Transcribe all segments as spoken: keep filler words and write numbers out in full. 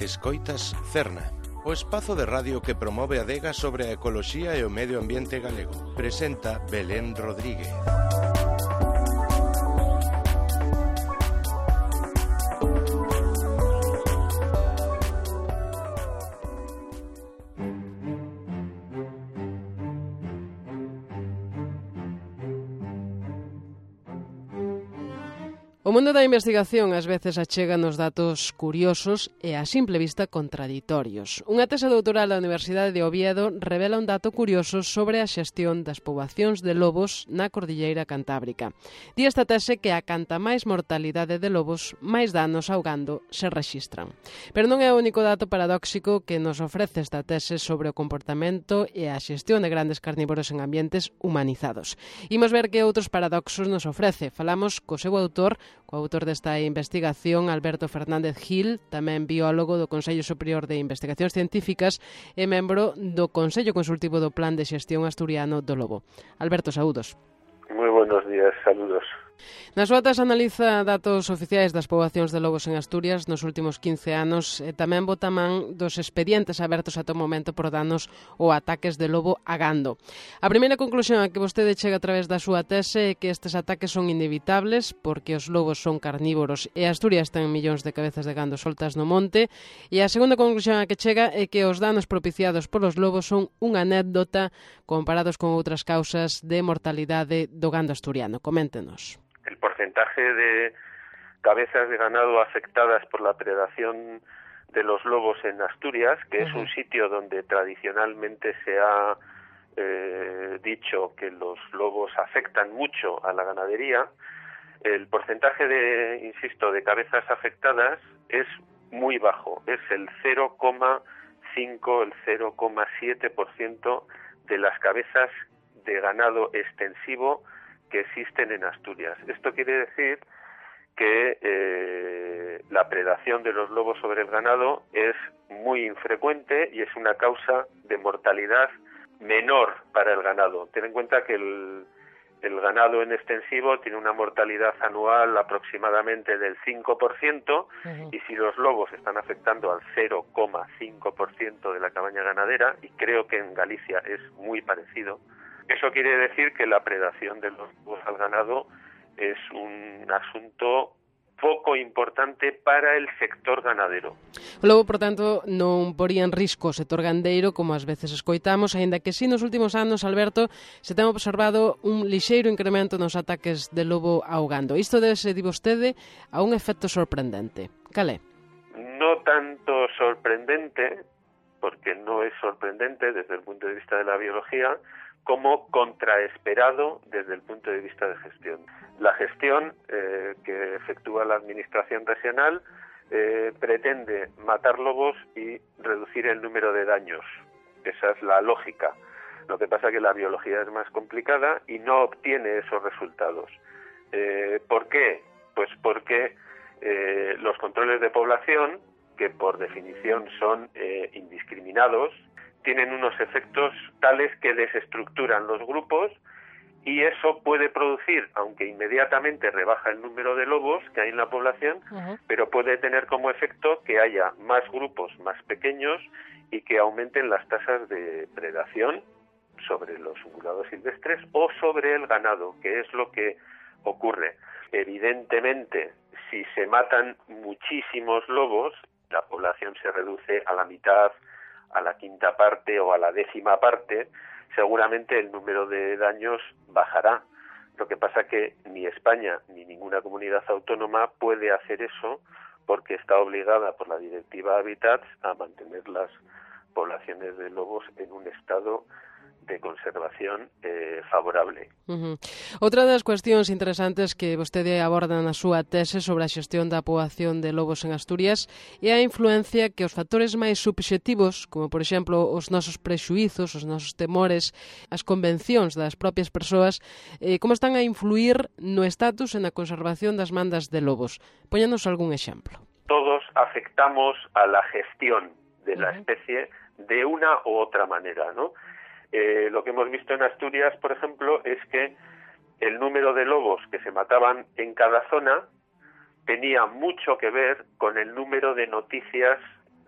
Escoitas Cerna, o espazo de radio que promove a adega sobre a ecoloxía e o medio ambiente galego. Presenta Belén Rodríguez. O mundo da investigación ás veces achega nos datos curiosos e a simple vista contraditorios. Unha tese doutoral da Universidade de Oviedo revela un dato curioso sobre a xestión das poboacións de lobos na Cordilleira Cantábrica. Di esta tese que a canta máis mortalidade de lobos, máis danos ahogando se rexistran. Pero non é o único dato paradóxico que nos ofrece esta tese sobre o comportamento e a xestión de grandes carnívoros en ambientes humanizados. Imos ver que outros paradoxos nos ofrece. Falamos co seu autor, co autor desta investigación, Alberto Fernández Gil, tamén biólogo do Consello Superior de Investigacións Científicas e membro do Consello Consultivo do Plan de Xestión Asturiano do Lobo. Alberto, saúdos. Moi buenos días, saludos. Na súa tese analiza datos oficiais das poboacións de lobos en Asturias nos últimos quince anos e tamén bota man dos expedientes abertos ata o momento por danos ou ataques de lobo a gando. A primeira conclusión a que vostede chega a través da súa tese é que estes ataques son inevitables porque os lobos son carnívoros e Asturias ten millóns de cabezas de gando soltas no monte, e a segunda conclusión a que chega é que os danos propiciados polos lobos son unha anécdota comparados con outras causas de mortalidade do gando asturiano. Coméntenos. El porcentaje de cabezas de ganado afectadas por la predación de los lobos en Asturias, que uh-huh. es un sitio donde tradicionalmente se ha eh, dicho que los lobos afectan mucho a la ganadería, el porcentaje de, insisto, de cabezas afectadas es muy bajo, es el cero coma cinco, el cero coma siete por ciento de las cabezas de ganado extensivo que existen en Asturias. Esto quiere decir que eh, la predación de los lobos sobre el ganado es muy infrecuente y es una causa de mortalidad menor para el ganado. Ten en cuenta que el, el ganado en extensivo tiene una mortalidad anual aproximadamente del cinco por ciento, uh-huh. y si los lobos están afectando al cero coma cinco por ciento de la cabaña ganadera, y creo que en Galicia es muy parecido, eso quiere decir que la predación de los lobos al ganado es un asunto pouco importante para el sector ganadero. O lobo, por tanto, non poría en risco o sector gandeiro, como ás veces escoitamos, aínda que si nos últimos anos, Alberto, se ten observado un lixeiro incremento nos ataques de lobo ao gando. Isto debe, di vostede, a un efecto sorprendente. Cal é? No tanto sorprendente, porque no es sorprendente desde el punto de vista de la biología, como contraesperado desde el punto de vista de gestión. La gestión eh, que efectúa la Administración regional eh, pretende matar lobos y reducir el número de daños. Esa es la lógica. Lo que pasa es que la biología es más complicada y no obtiene esos resultados. Eh, ¿Por qué? Pues porque eh, los controles de población, que por definición son eh, indiscriminados, tienen unos efectos tales que desestructuran los grupos, y eso puede producir, aunque inmediatamente rebaja el número de lobos que hay en la población, uh-huh. pero puede tener como efecto que haya más grupos más pequeños y que aumenten las tasas de predación sobre los ungulados silvestres o sobre el ganado, que es lo que ocurre. Evidentemente, si se matan muchísimos lobos, la población se reduce a la mitad, a la quinta parte o a la décima parte, seguramente el número de daños bajará. Lo que pasa que ni España ni ninguna comunidad autónoma puede hacer eso porque está obligada por la Directiva Habitats a mantener las poblaciones de lobos en un estado de conservación eh, favorable. Uh-huh. Outra das cuestións interesantes que vostede aborda na súa tese sobre a xestión da poboación de lobos en Asturias é a influencia que os factores máis subxectivos, como por exemplo os nosos prexuízos, os nosos temores, as convencións das propias persoas, eh, como están a influir no estatus e na conservación das mandas de lobos. Póñanos algún exemplo. Todos afectamos a la gestión de la uh-huh. especie de una u otra manera, ¿no? Eh, lo que hemos visto en Asturias, por ejemplo, es que el número de lobos que se mataban en cada zona tenía mucho que ver con el número de noticias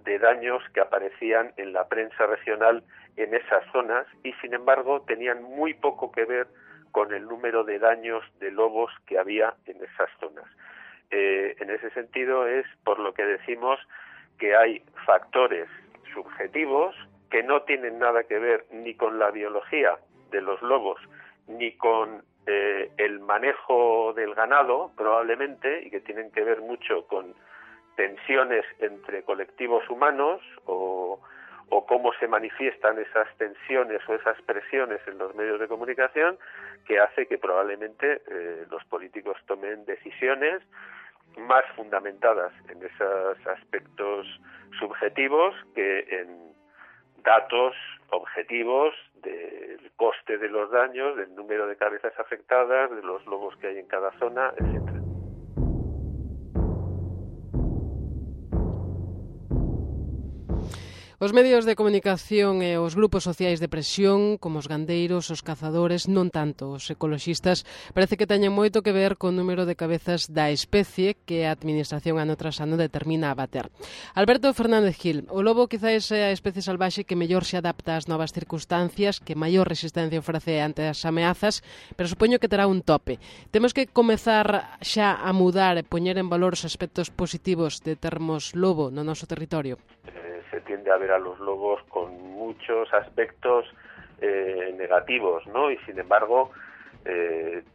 de daños que aparecían en la prensa regional en esas zonas y, sin embargo, tenían muy poco que ver con el número de daños de lobos que había en esas zonas. Eh, en ese sentido es por lo que decimos que hay factores subjetivos que no tienen nada que ver ni con la biología de los lobos ni con eh, el manejo del ganado, probablemente, y que tienen que ver mucho con tensiones entre colectivos humanos o, o cómo se manifiestan esas tensiones o esas presiones en los medios de comunicación, que hace que probablemente eh, los políticos tomen decisiones más fundamentadas en esos aspectos subjetivos que en datos objetivos del coste de los daños, del número de cabezas afectadas, de los lobos que hay en cada zona, etcétera. Os medios de comunicación e os grupos sociais de presión, como os gandeiros, os cazadores, non tanto os ecoloxistas, parece que teñen moito que ver co número de cabezas da especie que a Administración ano tras ano determina abater. Alberto Fernández Gil, o lobo quizás é a especie salvaxe que mellor se adapta ás novas circunstancias, que maior resistencia ofrece ante as ameazas, pero supoño que terá un tope. Temos que comezar xa a mudar e poñer en valor os aspectos positivos de termos lobo no noso territorio. Se tiende a ver a los lobos con muchos aspectos eh, negativos, ¿no? Y sin embargo, eh,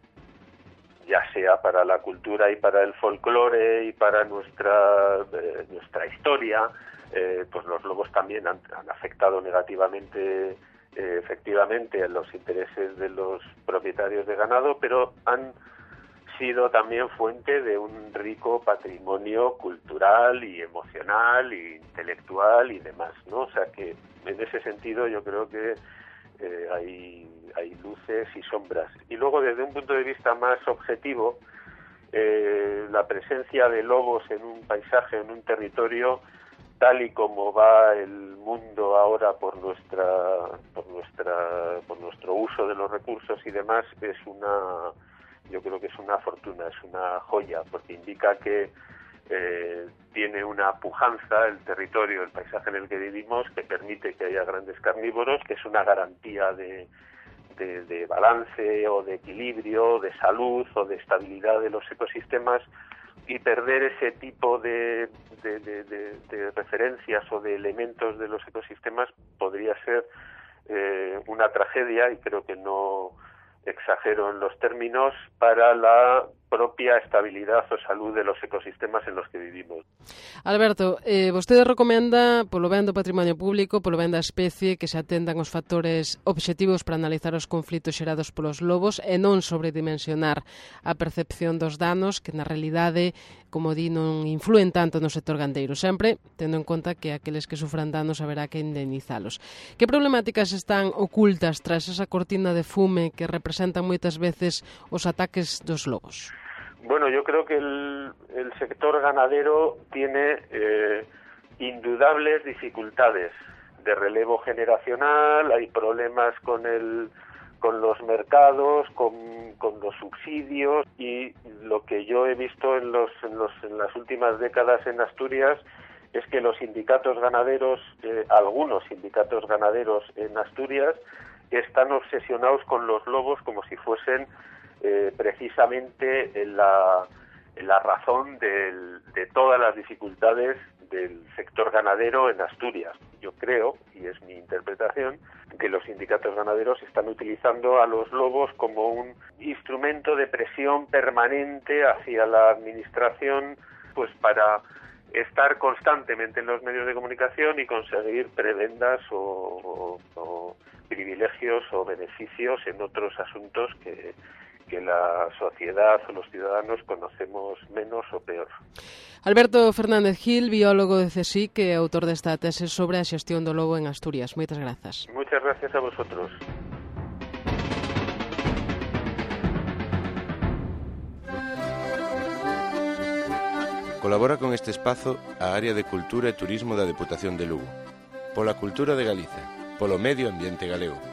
ya sea para la cultura y para el folclore y para nuestra eh, nuestra historia, eh, pues los lobos también han, han afectado negativamente, eh, efectivamente, a los intereses de los propietarios de ganado, pero han sido también fuente de un rico patrimonio cultural y emocional y intelectual y demás, ¿no? O sea que en ese sentido yo creo que eh, hay, hay luces y sombras. Y luego desde un punto de vista más objetivo, eh, la presencia de lobos en un paisaje, en un territorio, tal y como va el mundo ahora por nuestra, por nuestra, por nuestro uso de los recursos y demás, es una yo creo que es una fortuna, es una joya, porque indica que eh, tiene una pujanza el territorio, el paisaje en el que vivimos, que permite que haya grandes carnívoros, que es una garantía de, de, de balance o de equilibrio, de salud o de estabilidad de los ecosistemas, y perder ese tipo de, de, de, de, de referencias o de elementos de los ecosistemas podría ser eh, una tragedia, y creo que no exagero en los términos, para la propia estabilidad o salud de los ecosistemas en los que vivimos. Alberto, eh, vostede recomenda, polo ben do patrimonio público, polo ben da especie, que se atendan os factores obxectivos para analizar os conflitos xerados polos lobos e non sobredimensionar a percepción dos danos que na realidade, como di, non influen tanto no sector gandeiro, sempre tendo en conta que aqueles que sufran danos haberá que indemnizalos. Que problemáticas están ocultas tras esa cortina de fume que representan moitas veces os ataques dos lobos? Bueno, yo creo que el, el sector ganadero tiene eh, indudables dificultades de relevo generacional, hay problemas con el con los mercados, con, con los subsidios, y lo que yo he visto en los, en los en las últimas décadas en Asturias es que los sindicatos ganaderos, eh, algunos sindicatos ganaderos en Asturias, están obsesionados con los lobos como si fuesen Eh, precisamente en la, en la razón del, de todas las dificultades del sector ganadero en Asturias. Yo creo, y es mi interpretación, que los sindicatos ganaderos están utilizando a los lobos como un instrumento de presión permanente hacia la administración, pues para estar constantemente en los medios de comunicación y conseguir prebendas o, o, o privilegios o beneficios en otros asuntos que que la sociedad o los ciudadanos conocemos menos o peor. Alberto Fernández Gil, biólogo de CSIC e autor desta tese sobre a xestión do lobo en Asturias. Moitas grazas. Muchas gracias a vosotros. Colabora con este espazo a Área de Cultura e Turismo da Deputación de Lugo. Pola cultura de Galiza, polo medio ambiente galego.